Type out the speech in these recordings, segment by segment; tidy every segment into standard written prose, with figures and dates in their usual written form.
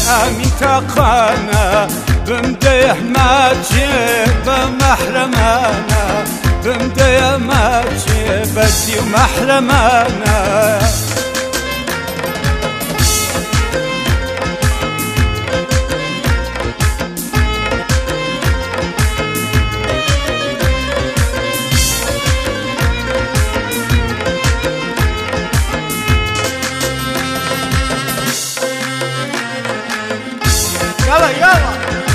آمين تاقانا بمديه ماجي بمحرمانا بمديه ماجي بدي ومحرمانا يلا يلا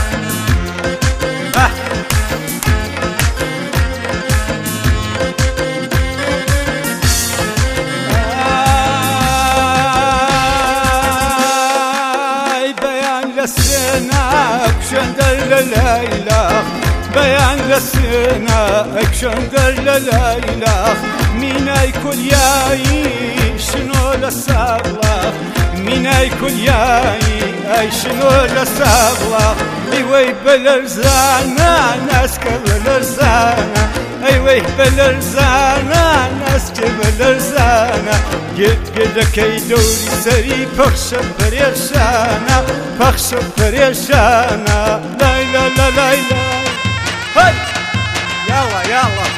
بيان لسناك شندر لليلة بيان لسناك شندر لليلة مين يكون ياي شنو لسابلة مين يكون ياي اي شنو لسابلة ايوه بلرزانا ناس كبلرزانا ايوه بلرزانا ناس كبلرزانا قد كي دوري سري بخش بريشانا بخش بريشانا لا لا لا لا لا هاي يلا يلا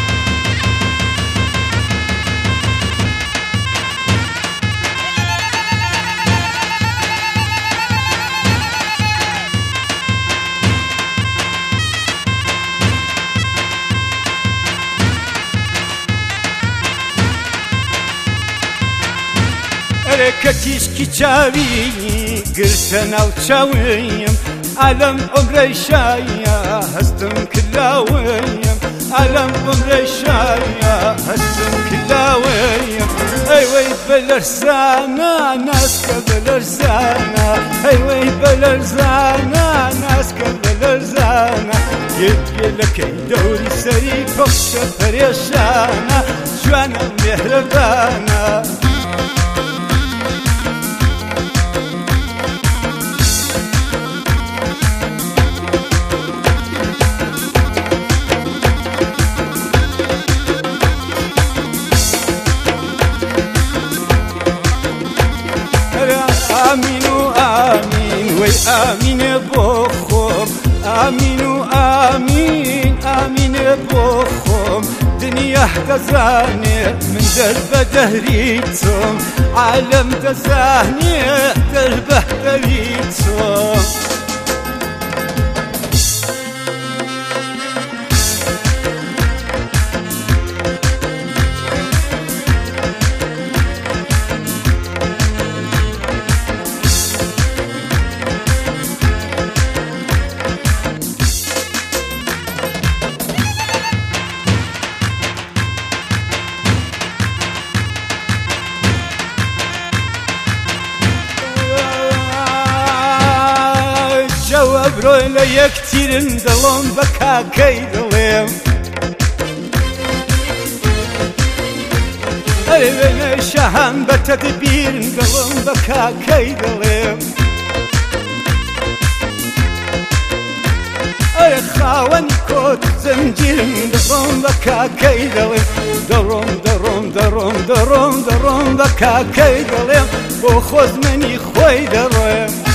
كتيشكي تشاويني قلت انا وتشاويم علم عمري شايا هستم كلاويم علم عمري شايا هستم كلاويم ايوه بلرزانا ناس كبلرزانا ايوه بلرزانا ناس كبلرزانا يبقى دوري سري بخش بريشانا جوانا مهربانا آمين وآمين وآمين بخم آمين وآمين آمين بخم دنيا دزاني من درب دهريتم عالم دزاني دربه دريتم جواب رويلا يكتير اندلون بكا كيدليم ايوه شهام بتدبير اندلون بكا كيدليم اي خاون كوت زنجير اندلون بكا كيدليم دروم دروم دروم دروم دروم بكا كيدليم بخوز مني خوي دروم